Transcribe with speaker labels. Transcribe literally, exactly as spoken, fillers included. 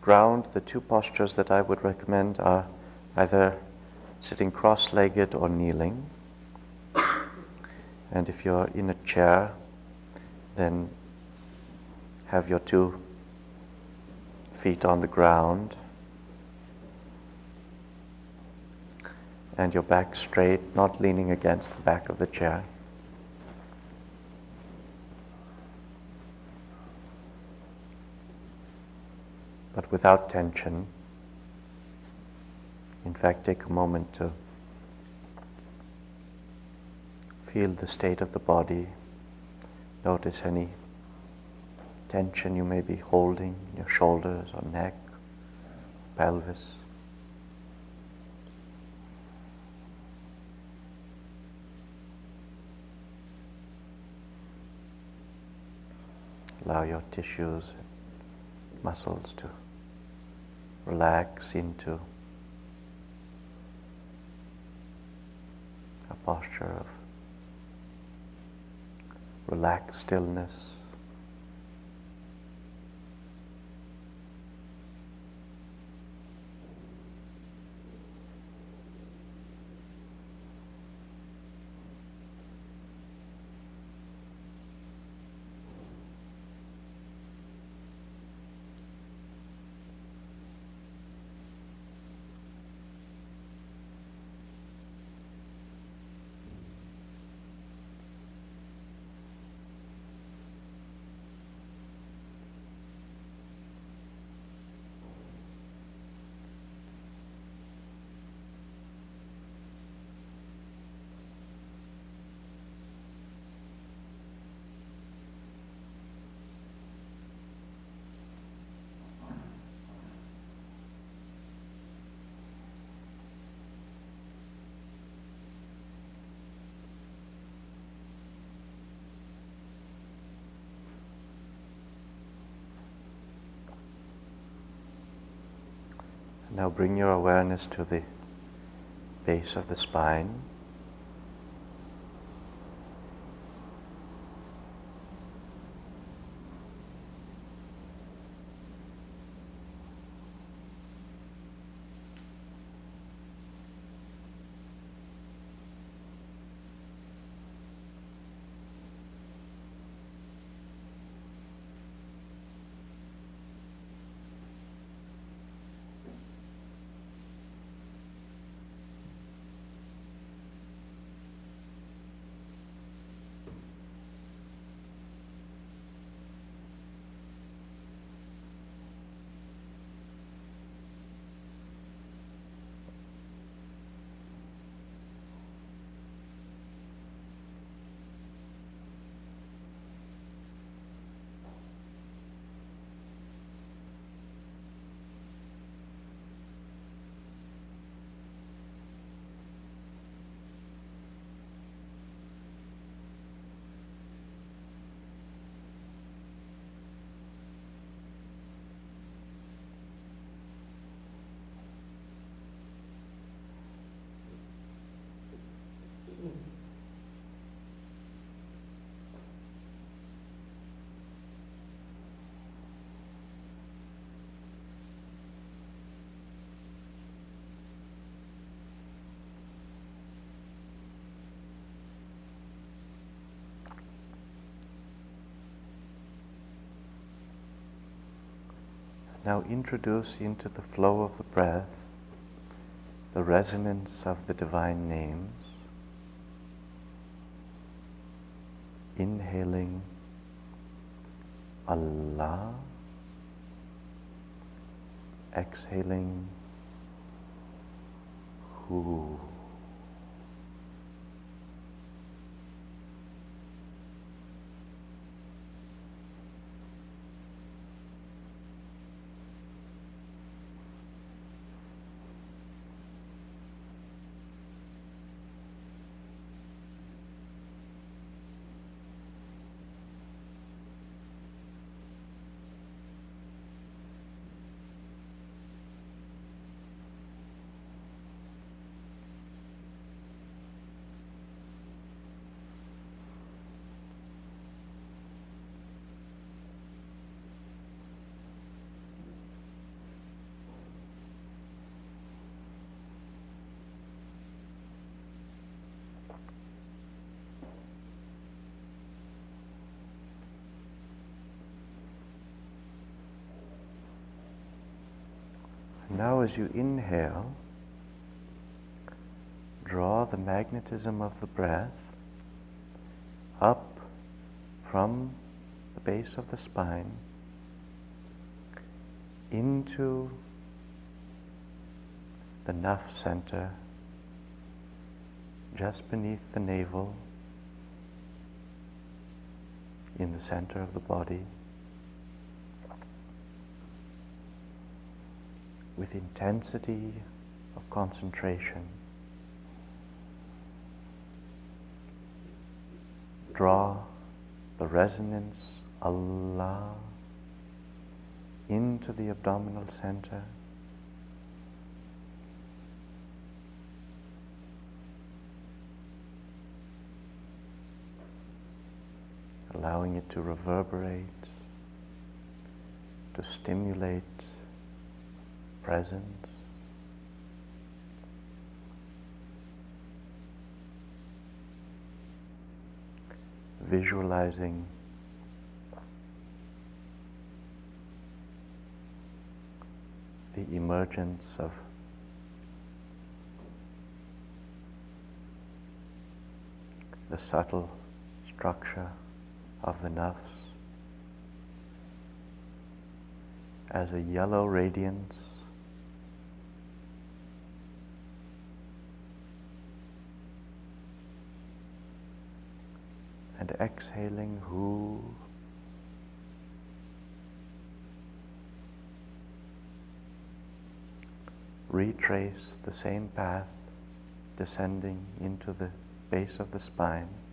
Speaker 1: ground, the two postures that I would recommend are either sitting cross-legged or kneeling. And if you're in a chair, then have your two feet on the ground and your back straight, not leaning against the back of the chair. But without tension. In fact, take a moment to feel the state of the body. Notice any tension you may be holding in your shoulders or neck, pelvis. Allow your tissues, muscles to relax into a posture of relaxed stillness. Now bring your awareness to the base of the spine. Now introduce into the flow of the breath the resonance of the divine names. Inhaling Allah, exhaling Hu. Now as you inhale, draw the magnetism of the breath up from the base of the spine into the Naph center, just beneath the navel, in the center of the body, with intensity of concentration. Draw the resonance, Allah, into the abdominal center. Allowing it to reverberate, to stimulate presence. Visualizing the emergence of the subtle structure of the nafs as a yellow radiance and exhaling Hu, retrace the same path descending into the base of the spine.